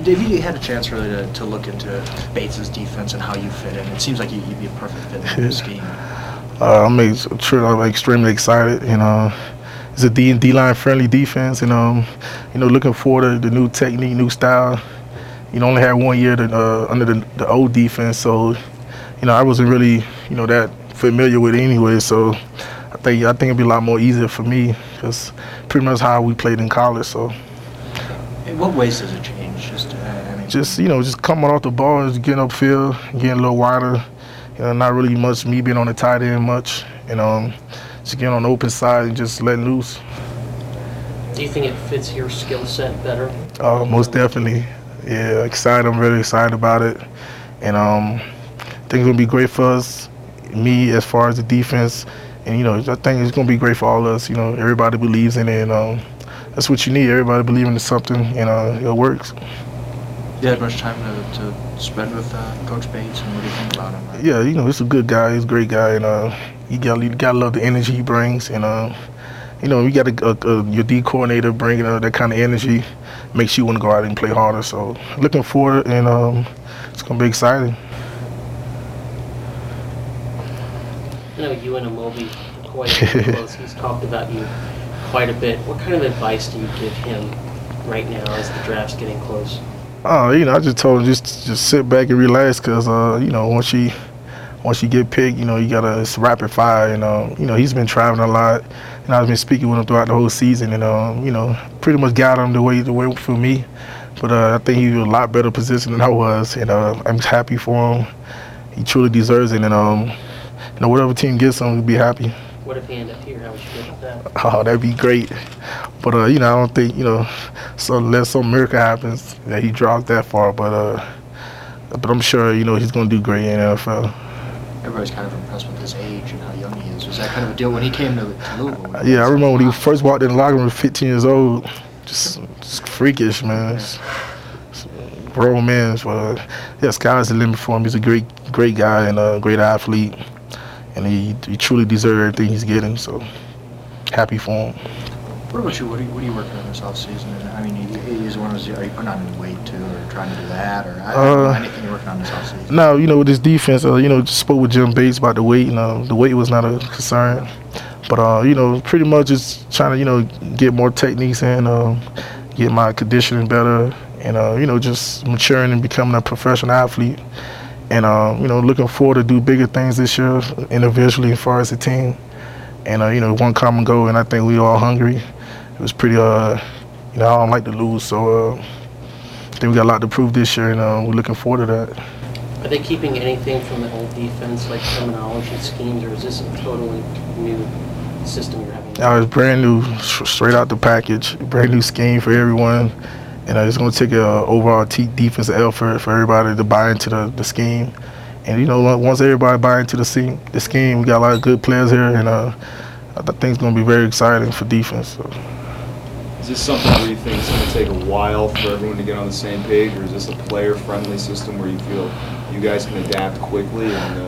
If you had a chance really to look into Bates' defense and how you fit in, it seems like you'd be a perfect fit in the scheme. I'm extremely excited. It's a D-line friendly defense, and looking forward to the new technique, new style. Only had 1 year under the old defense, so I wasn't really that familiar with it anyway. So I think it'd be a lot more easier for me because pretty much how we played in college. So. In what ways does it change? Just coming off the ball, just getting upfield, getting a little wider. Not really much me being on the tight end much. Just getting on the open side and just letting loose. Do you think it fits your skill set better? Most definitely. Yeah, excited. I'm really excited about it, and I think it's gonna be great for us, me as far as the defense, and I think it's gonna be great for all of us. Everybody believes in it, and that's what you need. Everybody believing in something, and it works. You had much time to spend with Coach Bates, and what do you think about him? Right? Yeah, he's a good guy. He's a great guy, and you gotta love the energy he brings, and you got your D coordinator bringing that kind of energy, makes you want to go out and play harder. So looking forward, and it's gonna be exciting. I know you and Amobi are quite close. He's talked about you quite a bit. What kind of advice do you give him right now as the draft's getting close? I just told him just sit back and relax, because once you get picked, it's rapid fire, and he's been traveling a lot, and I've been speaking with him throughout the whole season, and pretty much got him the way for me, but I think he's in a lot better position than I was, and I'm happy for him. He truly deserves it, and whatever team gets him, we'll be happy. What if he ended up here? How would you feel about that? Oh, that'd be great. But, I don't think, so unless some miracle happens that he drops that far. But I'm sure, he's going to do great in the NFL. Everybody's kind of impressed with his age and how young he is. Was that kind of a deal when he came to Louisville? Yeah, I remember when he first walked in the locker room at 15 years old. Just freakish, man. It's grown man. But, yeah, sky's the limit for him. He's a great guy and a great athlete. And he truly deserves everything he's getting, so happy for him. What about you? What are you working on this offseason? I mean, he's one of those, are you putting on any weight too, or trying to do that, or I don't know, anything you're working on this offseason? No, with this defense, just spoke with Jim Bates about the weight, and the weight was not a concern. But, pretty much just trying to, get more techniques in, get my conditioning better, and, just maturing and becoming a professional athlete. And, looking forward to do bigger things this year individually as far as the team. And, one common goal, and I think we all hungry. It was pretty, I don't like to lose. So I think we got a lot to prove this year, and we're looking forward to that. Are they keeping anything from the old defense, like terminology, schemes, or is this a totally new system you're having? It's brand new, straight out the package, brand new scheme for everyone. And it's going to take an overall defensive effort for everybody to buy into the scheme. And, once everybody buy into the scheme, we got a lot of good players here, and I think it's going to be very exciting for defense. So. Is this something where you think it's going to take a while for everyone to get on the same page, or is this a player-friendly system where you feel you guys can adapt quickly?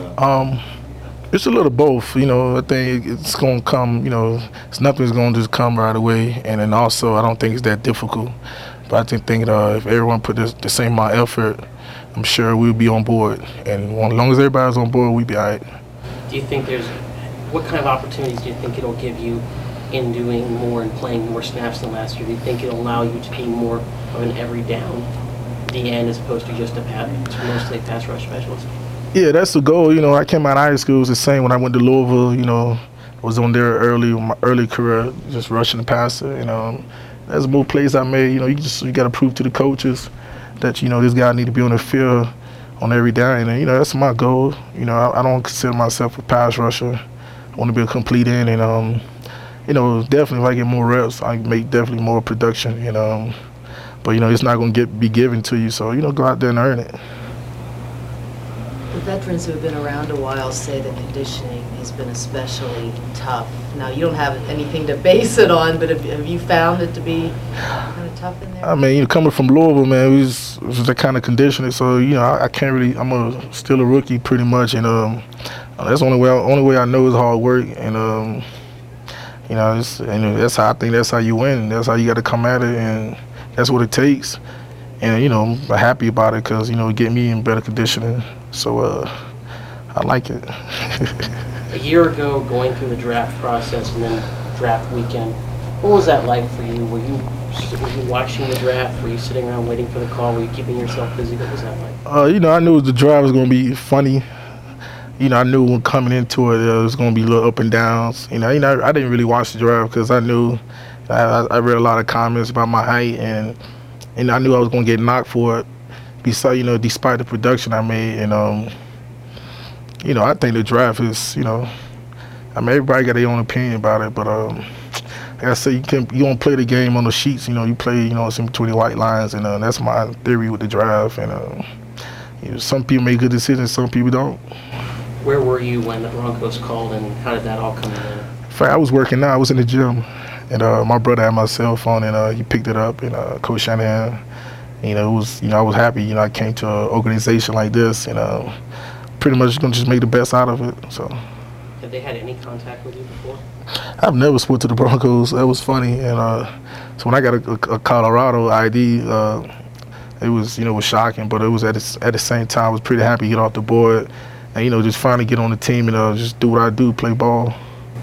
It's a little both. I think it's going to come, nothing's going to just come right away. And then also, I don't think it's that difficult. But I think if everyone put the same amount of effort, I'm sure we'll be on board. And as long as everybody's on board, we'll be all right. Do you think what kind of opportunities do you think it'll give you in doing more and playing more snaps than last year? Do you think it'll allow you to be more of an every down DN as opposed to just mostly a pass rush specialist? Yeah, that's the goal. I came out of high school, it was the same when I went to Louisville, I was on there my early career, just rushing the passer, There's more plays I made. You got to prove to the coaches that this guy need to be on the field on every down, and that's my goal. I don't consider myself a pass rusher. I want to be a complete end, and definitely if I get more reps, I make definitely more production. But it's not going to be given to you, so go out there and earn it. The veterans who have been around a while say that conditioning has been especially tough. Now, you don't have anything to base it on, but have you found it to be kind of tough in there? I mean, coming from Louisville, man, it was that kind of conditioning. So, I can't really. Still a rookie, pretty much, and that's the only way I know is hard work, and that's how I think that's how you win. That's how you got to come at it, and that's what it takes. and you know, I'm happy about it because you know, it get me in better conditioning. So I like it. A year ago, going through the draft process and then draft weekend, what was that like for you? Were you watching the draft? Were you sitting around waiting for the call? Were you keeping yourself busy? What was that like? You know, I knew the draft was gonna be funny. You know, I knew when coming into it, it was gonna be a little up and downs. You know, I didn't really watch the draft because I knew I read a lot of comments about my height, and I knew I was gonna get knocked for it. Besides, you know, despite the production I made, and you know, I think the draft is, you know, I mean, everybody got their own opinion about it, but like I said, you don't play the game on the sheets. You know, you play, you know, it's in between the white lines, and that's my theory with the draft. And you know, some people make good decisions, some people don't. Where were you when the Broncos called, and how did that all come in? In fact, I was working out. I was in the gym, and my brother had my cell phone, and he picked it up. And Coach Shanahan, you know, it was, you know, I was happy. You know, I came to an organization like this, and pretty much gonna just make the best out of it. So. Have they had any contact with you before? I've never spoke to the Broncos. That was funny, and so when I got a Colorado ID, it was, you know, it was shocking, but it was at the same time I was pretty happy to get off the board. And, you know, just finally get on the team and just do what I do, play ball.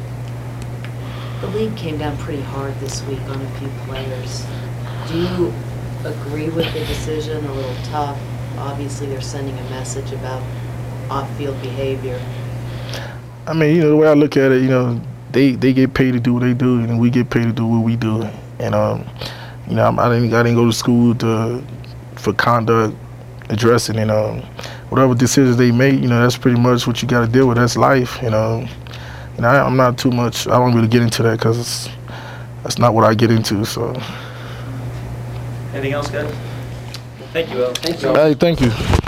The league came down pretty hard this week on a few players. Do you agree with the decision? A little tough. Obviously, they're sending a message about off-field behavior. I mean, you know, the way I look at it, you know, they get paid to do what they do, and we get paid to do what we do. And, you know, I didn't go to school for conduct addressing, and whatever decisions they make, you know, that's pretty much what you got to deal with. That's life, you know. And I'm not too much. I don't really get into that because that's not what I get into. So. Anything else, guys? Thank you, Al. Thank you. Hey, thank you.